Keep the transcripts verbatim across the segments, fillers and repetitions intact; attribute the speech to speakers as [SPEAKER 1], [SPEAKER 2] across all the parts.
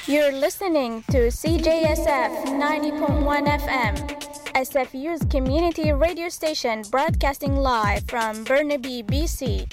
[SPEAKER 1] You're listening to C J S F ninety point one F M, S F U's community radio station broadcasting live from Burnaby, B C.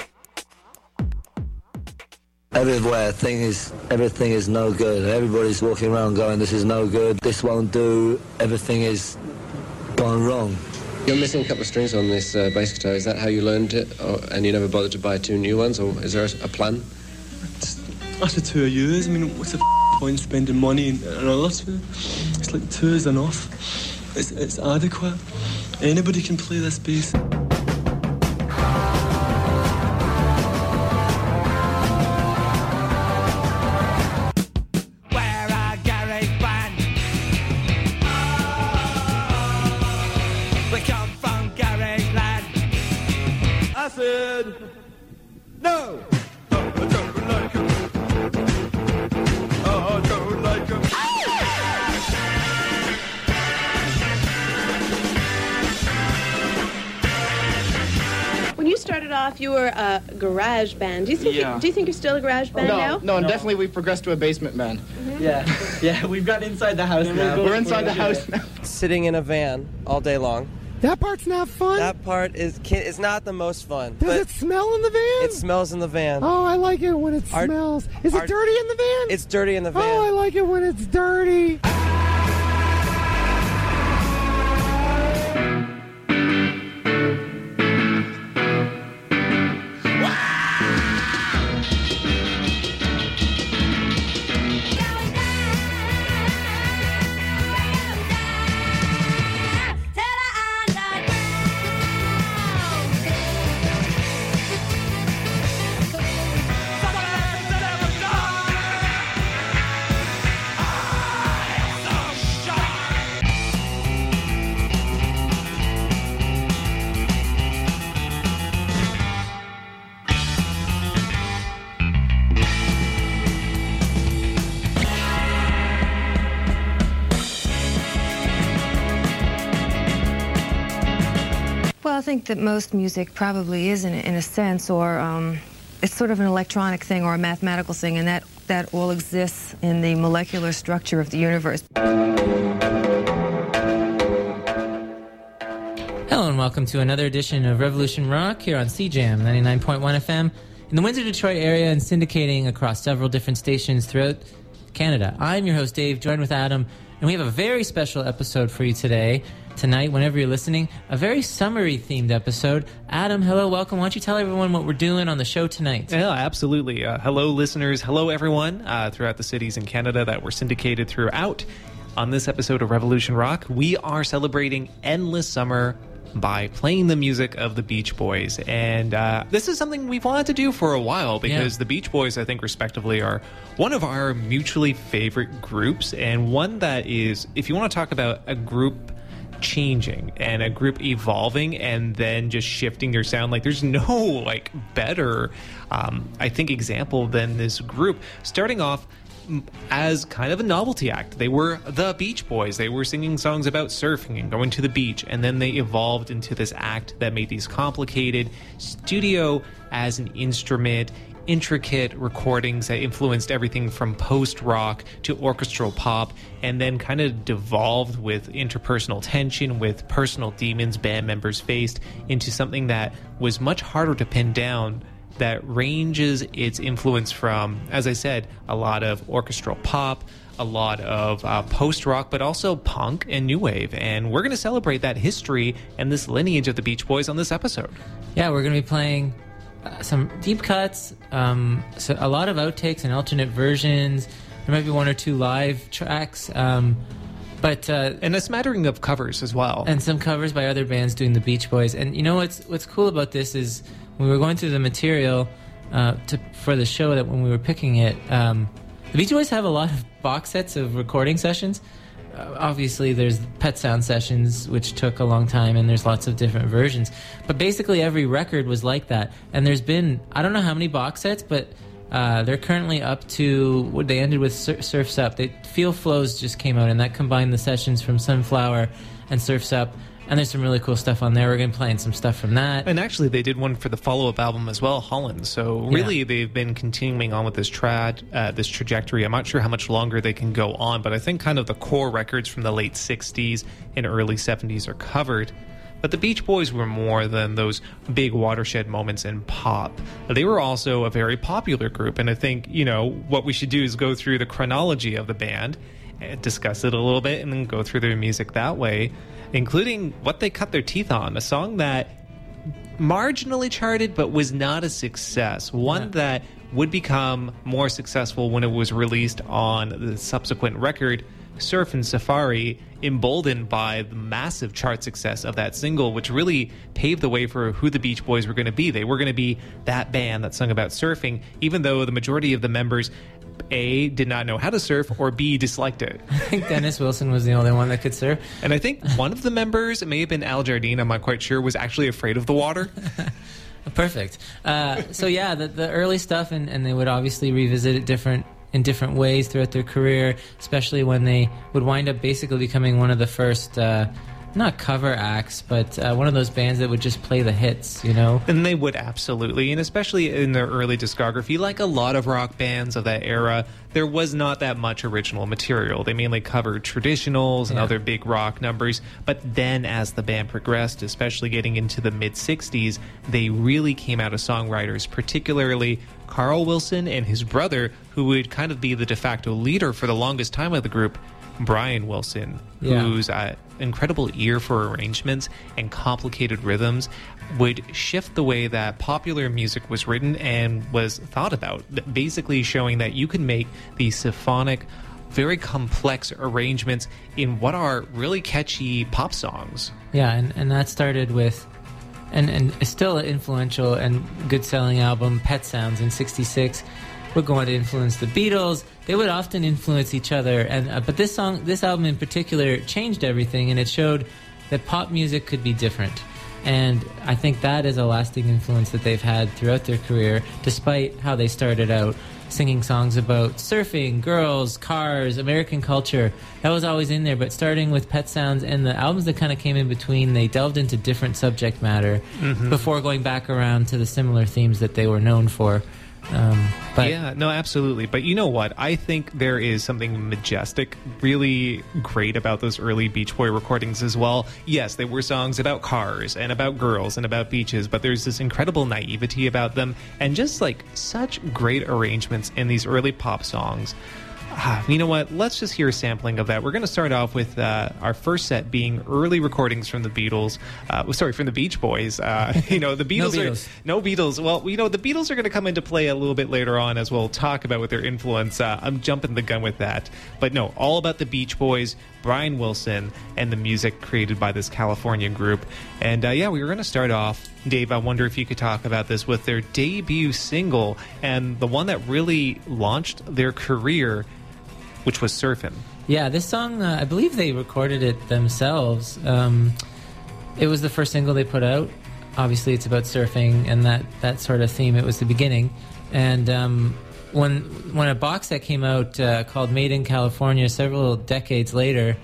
[SPEAKER 2] Everywhere, thing is, everything is no good. Everybody's walking around going, this is no good, this won't do, everything is gone wrong.
[SPEAKER 3] You're missing a couple of strings on this uh, bass guitar. Is that how you learned it? Or, and you never bothered to buy two new ones? Or is there a, a plan?
[SPEAKER 4] It's, after two years, I mean, what's the f- point spending money and another two? It's like two is enough. It's, it's adequate. Anybody can play this bass.
[SPEAKER 5] No! No, I don't like him. Oh, I don't like him.
[SPEAKER 6] When you started off, you were a garage band. Do you think,
[SPEAKER 7] Yeah.
[SPEAKER 6] you, do you think you're still a garage band
[SPEAKER 7] no,
[SPEAKER 6] now?
[SPEAKER 7] No, no, definitely we've progressed to a basement band.
[SPEAKER 6] Mm-hmm.
[SPEAKER 8] Yeah, yeah, we've got inside the house now.
[SPEAKER 7] We're inside the house now.
[SPEAKER 9] Sitting in a van all day long.
[SPEAKER 10] That part's not fun.
[SPEAKER 9] That part is is not the most fun.
[SPEAKER 10] Does it smell in the van?
[SPEAKER 9] It smells in the van.
[SPEAKER 10] Oh, I like it when it
[SPEAKER 9] Our,
[SPEAKER 10] smells. Is
[SPEAKER 9] our,
[SPEAKER 10] it dirty in the van?
[SPEAKER 9] It's dirty in the van.
[SPEAKER 10] Oh, I like it when it's dirty.
[SPEAKER 11] Well, I think that most music probably is in, in a sense, or um, it's sort of an electronic thing or a mathematical thing, and that, that all exists in the molecular structure of the universe.
[SPEAKER 12] Hello and welcome to another edition of Revolution Rock here on C J M ninety-nine point one F M in the Windsor-Detroit area and syndicating across several different stations throughout Canada. I'm your host, Dave, joined with Adam, and we have a very special episode for you today. Tonight, whenever you're listening, a very summery-themed episode. Adam, hello, welcome. Why don't you tell everyone what we're doing on the show tonight?
[SPEAKER 13] Yeah, absolutely. Uh, hello, listeners. Hello, everyone uh, throughout the cities in Canada that were syndicated throughout. On this episode of Revolution Rock, we are celebrating Endless Summer by playing the music of the Beach Boys. And uh, this is something we've wanted to do for a while because yeah. the Beach Boys, I think, respectively, are one of our mutually favorite groups, and one that is, if you want to talk about a group changing and a group evolving and then just shifting their sound, like there's no like better um I think example than this group starting off as kind of a novelty act. They were the Beach Boys. They were singing songs about surfing and going to the beach, and then they evolved into this act that made these complicated studio as an instrument intricate recordings that influenced everything from post-rock to orchestral pop, and then kind of devolved with interpersonal tension, with personal demons band members faced, into something that was much harder to pin down, that ranges its influence from, as I said, a lot of orchestral pop, a lot of uh, post-rock, but also punk and new wave. And we're going to celebrate that history and this lineage of the Beach Boys on this episode.
[SPEAKER 12] Yeah, we're going to be playing Uh, some deep cuts, um, so a lot of outtakes and alternate versions. There might be one or two live tracks, um, but uh,
[SPEAKER 13] and a smattering of covers as well,
[SPEAKER 12] and some covers by other bands doing the Beach Boys. And you know what's what's cool about this is when we were going through the material uh, to, for the show, that when we were picking it, um, the Beach Boys have a lot of box sets of recording sessions. Uh, obviously, there's Pet Sound Sessions, which took a long time, and there's lots of different versions. But basically, every record was like that. And there's been, I don't know how many box sets, but uh, they're currently up to, what they ended with Sur- Surf's Up. They, Feel Flows just came out, and that combined the sessions from Sunflower and Surf's Up. And there's some really cool stuff on there. We're going to be playing some stuff from that.
[SPEAKER 13] And actually, they did one for the follow-up album as well, Holland. So really,
[SPEAKER 12] Yeah.
[SPEAKER 13] they've been continuing on with this trad, uh, this trajectory. I'm not sure how much longer they can go on, but I think kind of the core records from the late sixties and early seventies are covered. But the Beach Boys were more than those big watershed moments in pop. They were also a very popular group, and I think, you know, what we should do is go through the chronology of the band, and discuss it a little bit, and then go through their music that way, including what they cut their teeth on, a song that marginally charted but was not a success, one yeah. that would become more successful when it was released on the subsequent record, Surfin' Safari, emboldened by the massive chart success of that single, which really paved the way for who the Beach Boys were going to be. They were going to be that band that sung about surfing, even though the majority of the members A, did not know how to surf, or B, disliked it.
[SPEAKER 12] I think Dennis Wilson was the only one that could surf.
[SPEAKER 13] And I think one of the members, it may have been Al Jardine, I'm not quite sure, was actually afraid of the water.
[SPEAKER 12] Perfect. Uh, so yeah, the, the early stuff, and, and they would obviously revisit it different in different ways throughout their career, especially when they would wind up basically becoming one of the first... Uh, not cover acts, but uh, one of those bands that would just play the hits, you know?
[SPEAKER 13] And they would, absolutely. And especially in their early discography, like a lot of rock bands of that era, there was not that much original material. They mainly covered traditionals and
[SPEAKER 12] Yeah.
[SPEAKER 13] other big rock numbers. But then as the band progressed, especially getting into the mid-sixties, they really came out as songwriters, particularly Carl Wilson and his brother, who would kind of be the de facto leader for the longest time of the group, Brian Wilson,
[SPEAKER 12] Yeah.
[SPEAKER 13] whose uh, incredible ear for arrangements and complicated rhythms would shift the way that popular music was written and was thought about, basically showing that you can make these symphonic, very complex arrangements in what are really catchy pop songs.
[SPEAKER 12] Yeah, and, and that started with, and, and it's still an influential and good-selling album, Pet Sounds, in sixty-six. Would go on to influence the Beatles. They would often influence each other, and uh, but this song, this album in particular, changed everything, and it showed that pop music could be different. And I think that is a lasting influence that they've had throughout their career, despite how they started out singing songs about surfing, girls, cars, American culture. That was always in there, but starting with Pet Sounds and the albums that kind of came in between, they delved into different subject matter
[SPEAKER 13] Mhm.
[SPEAKER 12] before going back around to the similar themes that they were known for. Um, but
[SPEAKER 13] yeah, no, absolutely. But you know what? I think there is something majestic, really great about those early Beach Boy recordings as well. Yes, they were songs about cars and about girls and about beaches, but there's this incredible naivety about them and just like such great arrangements in these early pop songs. Ah, you know what? Let's just hear a sampling of that. We're going to start off with uh, our first set being early recordings from the Beatles. Uh, well, sorry, from the Beach Boys. Uh, you know, the Beatles,
[SPEAKER 12] No
[SPEAKER 13] are
[SPEAKER 12] Beatles.
[SPEAKER 13] no Beatles. Well, you know, the Beatles are going to come into play a little bit later on as we'll talk about with their influence. Uh, I'm jumping the gun with that, but no, all about the Beach Boys, Brian Wilson, and the music created by this California group. And uh, yeah, we were going to start off, Dave, I wonder if you could talk about this, with their debut single and the one that really launched their career, which was Surfin'.
[SPEAKER 12] yeah, this song, uh, I believe they recorded it themselves. Um, it was the first single they put out. Obviously, it's about surfing and that, that sort of theme. It was the beginning. And um, when when a box set came out uh, called Made in California several decades later,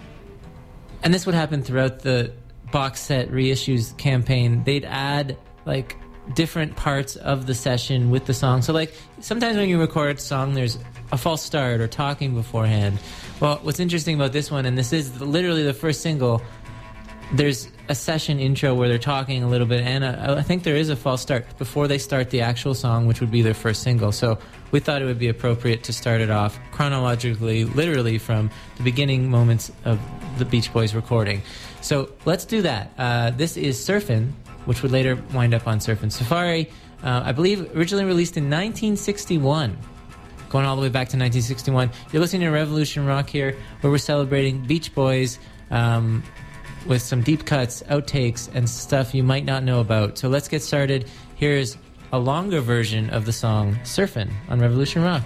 [SPEAKER 12] and this would happen throughout the box set reissues campaign, they'd add like different parts of the session with the song. So like sometimes when you record a song, there's a false start or talking beforehand. Well, what's interesting about this one, and this is literally the first single, there's a session intro where they're talking a little bit, and a, I think there is a false start before they start the actual song, which would be their first single. So we thought it would be appropriate to start it off chronologically, literally from the beginning moments of the Beach Boys recording. So let's do that. Uh, this is Surfin', which would later wind up on Surfin' Safari. Uh, I believe originally released in nineteen sixty-one. Going all the way back to nineteen sixty-one. You're listening to Revolution Rock here, where we're celebrating Beach Boys um, with some deep cuts, outtakes, and stuff you might not know about. So let's get started. Here's a longer version of the song Surfin' on Revolution Rock.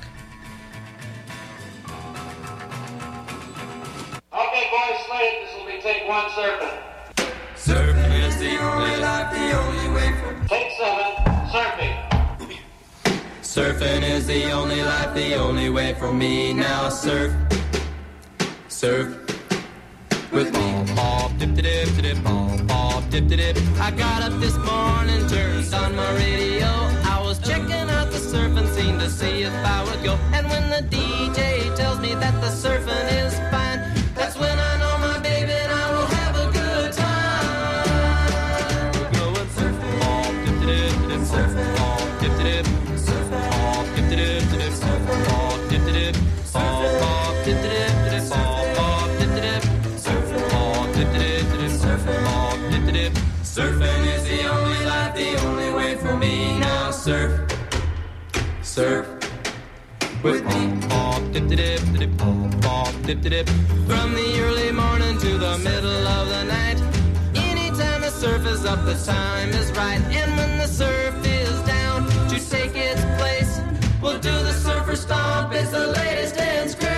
[SPEAKER 14] Okay, boys, slate. This will be take one, surfing.
[SPEAKER 5] Surfing is the only life, the only way for.
[SPEAKER 14] Take seven, surfing.
[SPEAKER 5] Surfing is the only life, the only way for me. Now surf, surf, with me. Bop, dip, dip, dip, bop, bop, dip, dip. I got up this morning, turned on my radio. I was checking out the surfing scene to see if I would go. And when the D J tells me that the surfing is fine, that's when I know my baby and I will have a good time. We're going surfing, bop, dip, dip, dip, surfing, bop, dip, dip, surfing, bop, dip, dip, dip, surfing, bop, dip, dip, bop, bop, dip, dip, dip, bop, bop, dip, dip, surfing, bop, dip, dip, dip, surfing, bop, dip, dip. Surfing is the only life, the only way for me. Now surf, surf with me. Bop, dip, dip, dip, bop, bop, dip, dip. From the early morning to the middle of the night, anytime the surf is up, the time is right. And when the surf is down to take its place, we'll do the surfer stomp. It's the latest dance craze.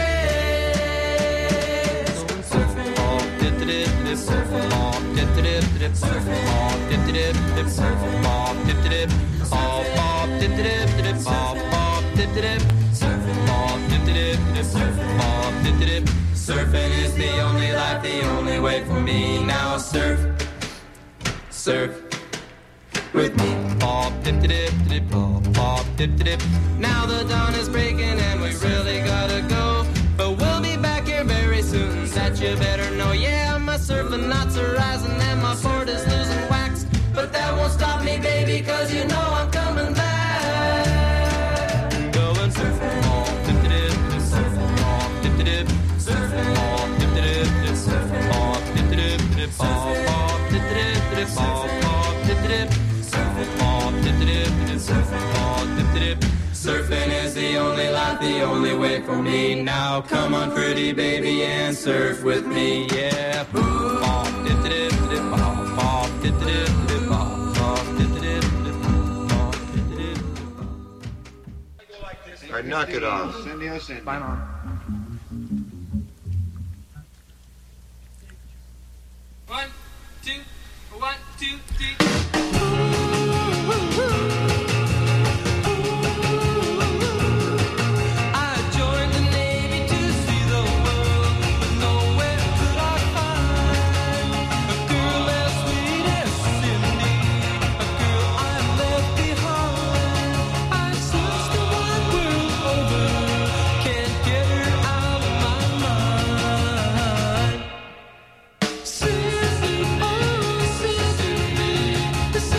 [SPEAKER 5] Going surfing, bop, dip, dip, dip, surfing, bop, dip, dip, dip, surfing, bop, dip, dip, dip, surfing, bop, dip, dip, bop, bop, dip, dip, dip, bop, bop, dip, dip, surfing, bop, dip, dip, dip, surfing, bop, dip, dip. Surfing is the only life, the only way for me. Now surf, surf with me. Bop, dip, dip, dip, bop, bop, dip, dip. Now the dawn is breaking and we really gotta go, but we'll be back here very soon. That you better know. Yeah, my surfing knots are rising and my board is losing wax, but that won't stop me, baby, cause you know I'm coming back. Going surfing, bop, dip, dip, dip, surfing, bop, dip, dip, surfing, bop, dip, dip, dip, surfing, bop, dip, dip, dip, bop, bop, dip, dip, dip, bop, bop, dip, dip, surfing, bop, dip, dip, dip, surfing, bop, dip, dip. Surfing is the only life, the only way for me. Now come on, pretty baby, and surf with me, yeah. Bop, dip, dip, dip, bop, bop, dip, dip, dip, bop, bop, dip, dip, dip, bop, dip, dip, dip.
[SPEAKER 15] All right, knock it off.
[SPEAKER 7] Cindy, oh, Cindy.
[SPEAKER 8] Fine on.
[SPEAKER 5] One, two, one, two, three.
[SPEAKER 16] Cindy, oh, Cindy,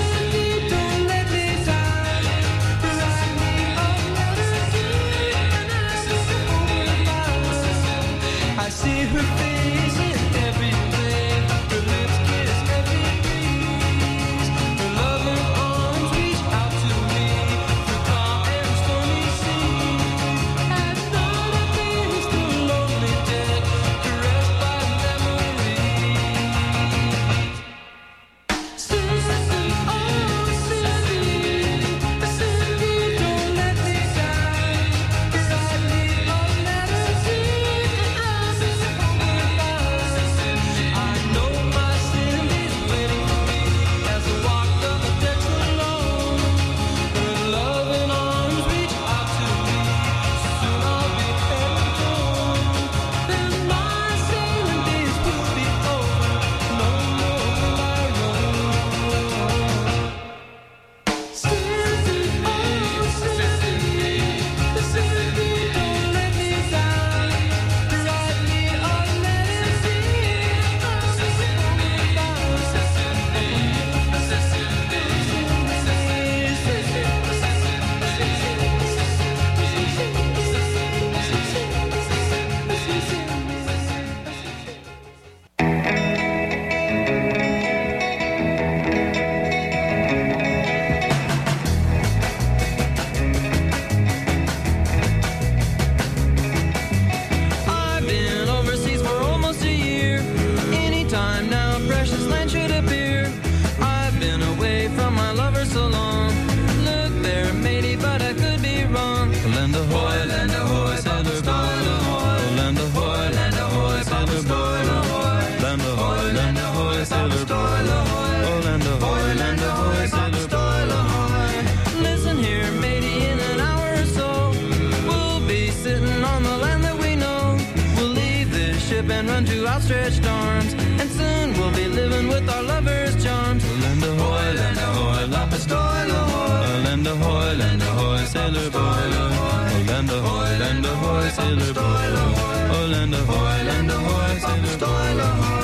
[SPEAKER 5] run to outstretched arms, and soon we'll be living with our lovers' charms. Land ahoy, land ahoy, la pistola ahoy. Land ahoy, land ahoy, sailor boy. Land ahoy, land ahoy, sailor boy. Oh, land ahoy, land ahoy, sailor boy.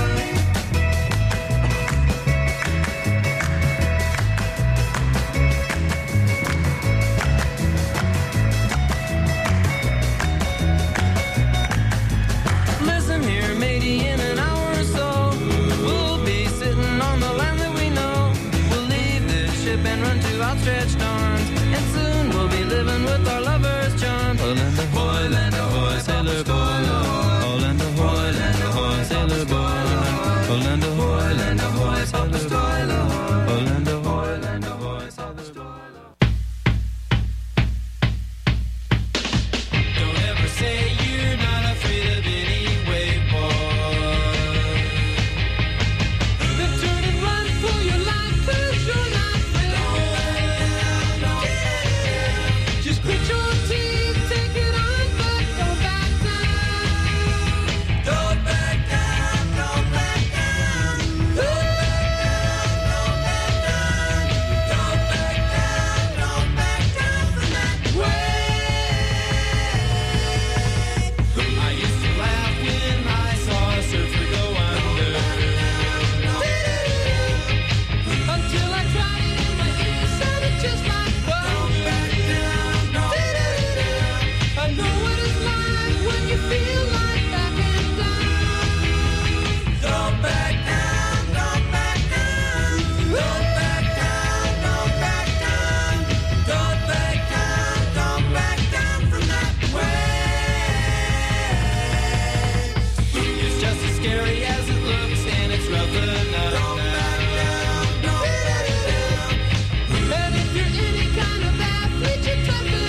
[SPEAKER 5] Outstretched arms, and soon we'll be living with our lovers' charms. Oh, land ahoy, land ahoy, sailor boy. Oh, land ahoy, land ahoy, sailor boy. Oh, land ahoy, land ahoy, sailor boy. Oh, land ahoy, land ahoy, sailor boy. Don't ever say you're not afraid of any wave, boy. Then turn and run for your life, 'cause you're not. Quit your teeth, take it on, but don't back down. Don't back down, don't back down. Don't back down, don't back down. Don't back down, don't back down from that wave. I used to laugh when I saw a surfer go under. Until I tried it in my ear, sounded just like don't back down. I know what it's like when you feel like backing down. Don't back down, don't back down. Don't back down, don't back down. Don't back down, don't back down from that wave. It's just as scary as it looks, and it's rough enough. Don't back down, don't back down. And if you're any kind of athlete, you're tough enough.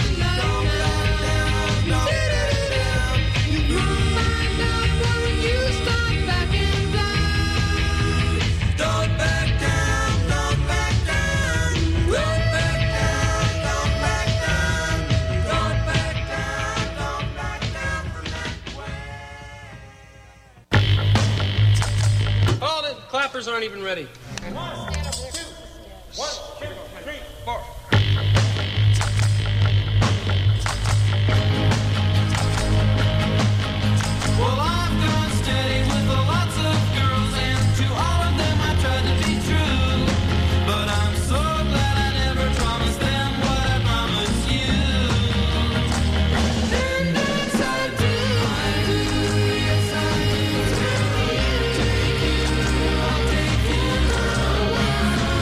[SPEAKER 5] Clappers aren't even ready. One, two, one, two, three, four. Well, I've gone steady with lots of girls, and to all of them I tried to be true. But I'm so glad I never promised them what I promised you. And yes, I do, I do, yes I do. Take you, I'll take you.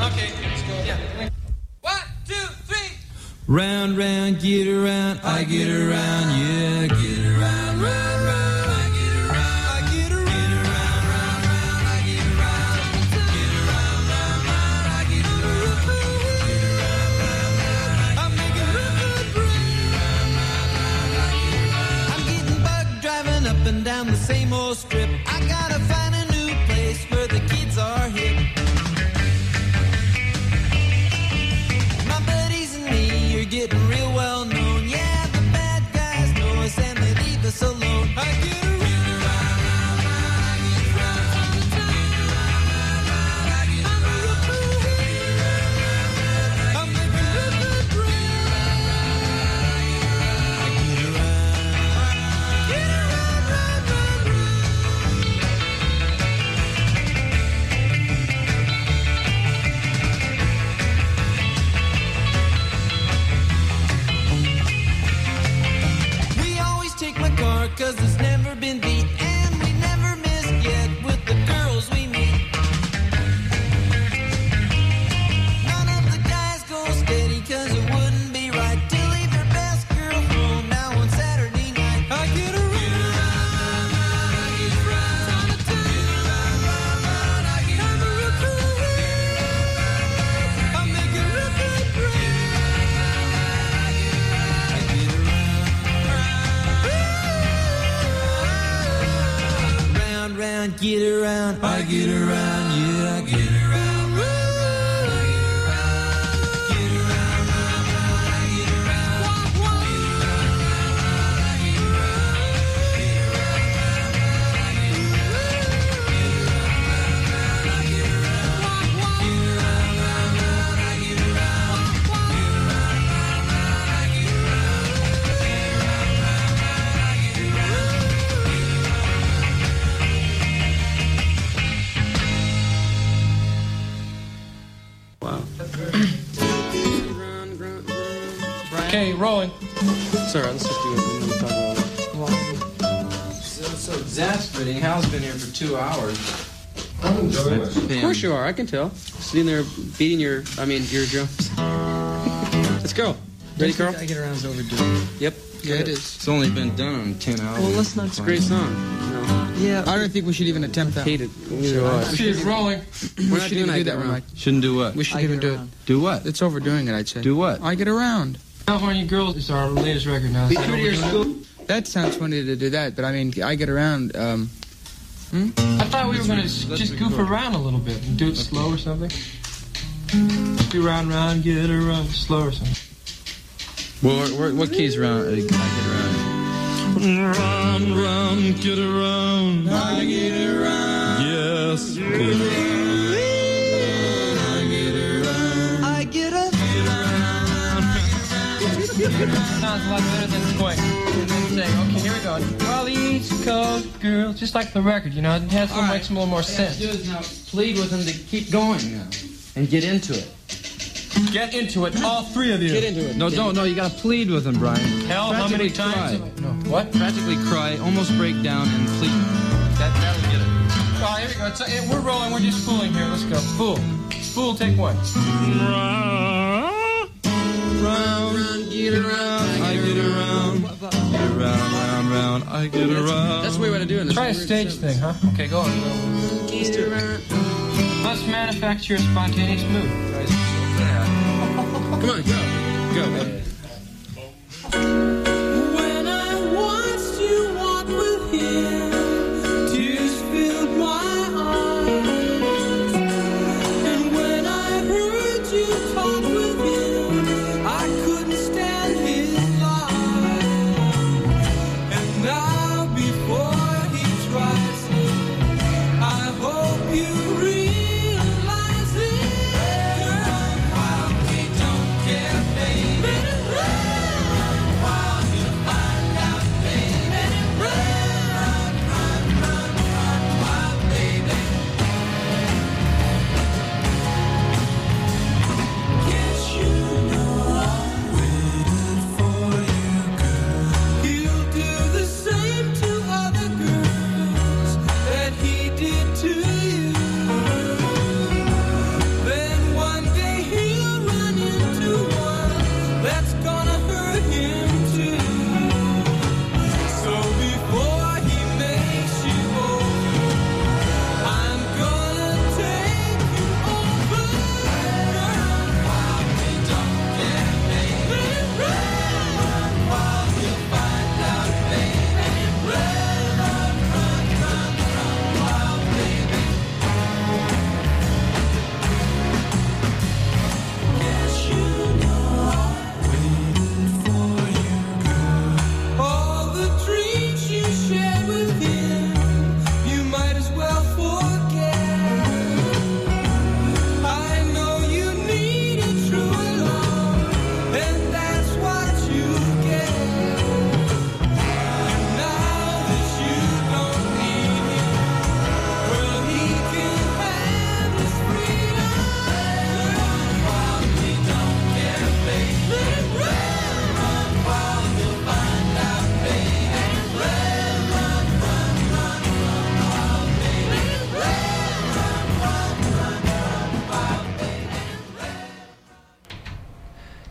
[SPEAKER 5] Okay, let's go. Yeah. One, two, three. Round, round, get around, I get around, yeah, get around, round, round, I get around, I get around, get around, round, round, I get around, get around, round, round, I get around, get around, round, round, I make it look good, get around, round, round, I get around. I'm getting bugged driving up and down the same old strip. I gotta find a new place where the kids are hip. My buddies and me are getting real well known. Yeah, the bad guys know us and they leave us alone. I get around, round, round, round, I get round, round, round, round, I get around, get around, round, round, I make it look good, round, round, round, I get around, get around, round, round, round. We always take my car cause it's never been beat, and we never miss yet with the girls we meet. None of the guys go steady cause it wouldn't be right to leave their best girl home now on Saturday night. I get around, round, round, I get round, get around, round, round, I get around, I make it look good, I get around, round, round, get around, I get around, yeah, I get around, round, I get around, get around, round, round, I get around, get around, round, round, I get around, get around, round, round, I get around, get around, round, round, I get around, get around, round, round, I get around, get around, round, round, I get
[SPEAKER 15] Okay, rolling.
[SPEAKER 3] Sorry, let's just do it. and then talk about it.
[SPEAKER 16] So, so exasperating. Hal's been here for two hours.
[SPEAKER 3] I'm enjoying it. Of course you are. I can tell. Sitting there beating your, I mean, your drums. Let's go. Ready, Carl?
[SPEAKER 16] I get around is overdue.
[SPEAKER 3] Yep.
[SPEAKER 16] Yeah, it is. It's only been done on ten hours.
[SPEAKER 3] Well, let's not. It's a great song. No.
[SPEAKER 16] Yeah. I don't think we should even attempt that.
[SPEAKER 3] Hate it. Neither do I.
[SPEAKER 15] She's rolling.
[SPEAKER 16] We shouldn't even do that, Mike.
[SPEAKER 17] Shouldn't do what?
[SPEAKER 16] We shouldn't even do it.
[SPEAKER 17] Do what?
[SPEAKER 16] It's overdoing it, I'd say.
[SPEAKER 17] Do what?
[SPEAKER 16] I get around.
[SPEAKER 15] California Girls is our latest record now.
[SPEAKER 16] Be true to your school. That sounds funny to do that, but I mean, I get around. Um, hmm?
[SPEAKER 15] I thought we were going to just goof around a little bit and do it slow or something. Do round, round, get around, slow or something.
[SPEAKER 17] Well, where, where, what key's round? Uh, I get around.
[SPEAKER 5] Round, round, get around. I get around. Yes. Get around. I get around. I get around.
[SPEAKER 15] Sounds a lot better than going and then saying, okay, here we go. Well, the East Coast girls, just like the record, you know, it has to make some little more sense.
[SPEAKER 16] What you have to do is now plead with them to keep going now and get into it.
[SPEAKER 15] Get into it, all three of you.
[SPEAKER 3] Get into it.
[SPEAKER 17] No, don't. No, you gotta plead with them, Brian.
[SPEAKER 15] Hell, how many times?
[SPEAKER 17] Cry.
[SPEAKER 15] No. What?
[SPEAKER 17] Practically cry, almost break down, and plead.
[SPEAKER 15] That, that'll get it. Oh, here we go. It's, uh, we're rolling. We're just fooling here. Let's go. Fool. Fool, take one.
[SPEAKER 5] Round, round, get around. I get around. Get around, round, round. I get around.
[SPEAKER 3] That's the way we ought to do it.
[SPEAKER 15] Try a stage thing, huh? Okay, go on. Go.
[SPEAKER 3] Let's do it.
[SPEAKER 15] Let's manufacture a spontaneous move.
[SPEAKER 3] Come on, go. Go.
[SPEAKER 5] When I watched you walk with him, tears filled my eyes. And when I heard you talk with him, I couldn't stand his lies. And now before he tries it, I hope you realize it. Girl, while we don't care, baby.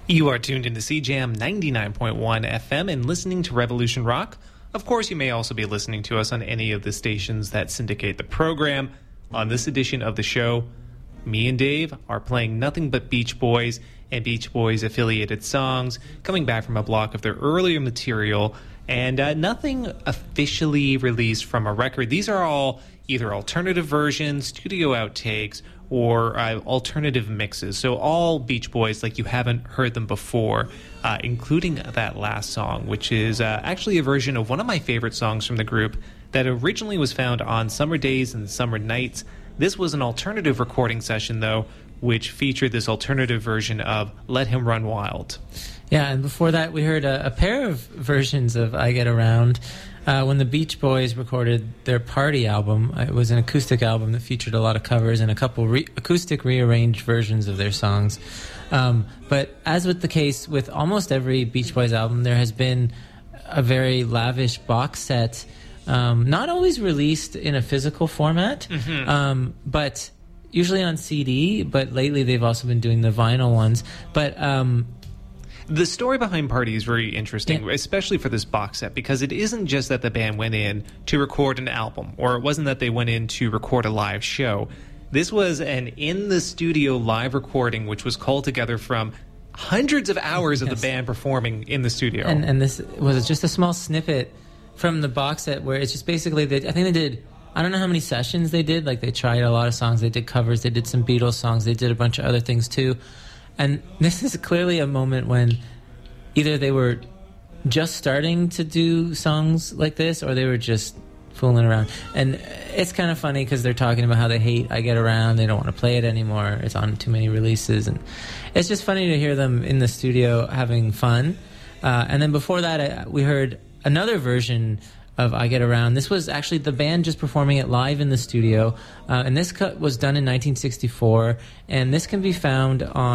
[SPEAKER 13] You are tuned into C Jam ninety-nine point one F M and listening to Revolution Rock. Of course, you may also be listening to us on any of the stations that syndicate the program. On this edition of the show, me and Dave are playing nothing but Beach Boys and Beach Boys affiliated songs, coming back from a block of their earlier material, and uh, nothing officially released from a record. These are all either alternative versions, studio outtakes, or uh, alternative mixes. So all Beach Boys like you haven't heard them before, uh, including that last song, which is uh, actually a version of one of my favorite songs from the group that originally was found on Summer Days and Summer Nights. This was an alternative recording session, though, which featured this alternative version of Let Him Run Wild.
[SPEAKER 12] Yeah, and before that we heard a, a pair of versions of I Get Around. Uh, when the Beach Boys recorded their Party album, it was an acoustic album that featured a lot of covers and a couple re- acoustic rearranged versions of their songs. Um, but as with the case with almost every Beach Boys album, there has been a very lavish box set, um, not always released in a physical format,
[SPEAKER 13] Mm-hmm.
[SPEAKER 12] um, but usually on C D, but lately they've also been doing the vinyl ones. But um,
[SPEAKER 13] the story behind Party is very interesting, yeah. especially for this box set, because it isn't just that the band went in to record an album, or it wasn't that they went in to record a live show. This was an in-the-studio live recording, which was called together from hundreds of hours yes. of the band performing in the studio.
[SPEAKER 12] And, and this was just a small snippet from the box set where it's just basically, they, I think they did, I don't know how many sessions they did. Like, they tried a lot of songs. They did covers. They did some Beatles songs. They did a bunch of other things, too. And this is clearly a moment when either they were just starting to do songs like this or they were just fooling around. And it's kind of funny because they're talking about how they hate I Get Around. They don't want to play it anymore. It's on too many releases. And it's just funny to hear them in the studio having fun. Uh, and then before that, I, we heard another version of I Get Around. This was actually the band just performing it live in the studio. Uh, and this cut was done in nineteen sixty-four. And this can be found on